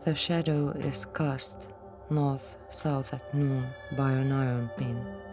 The shadow is cast north-south at noon by an iron pin.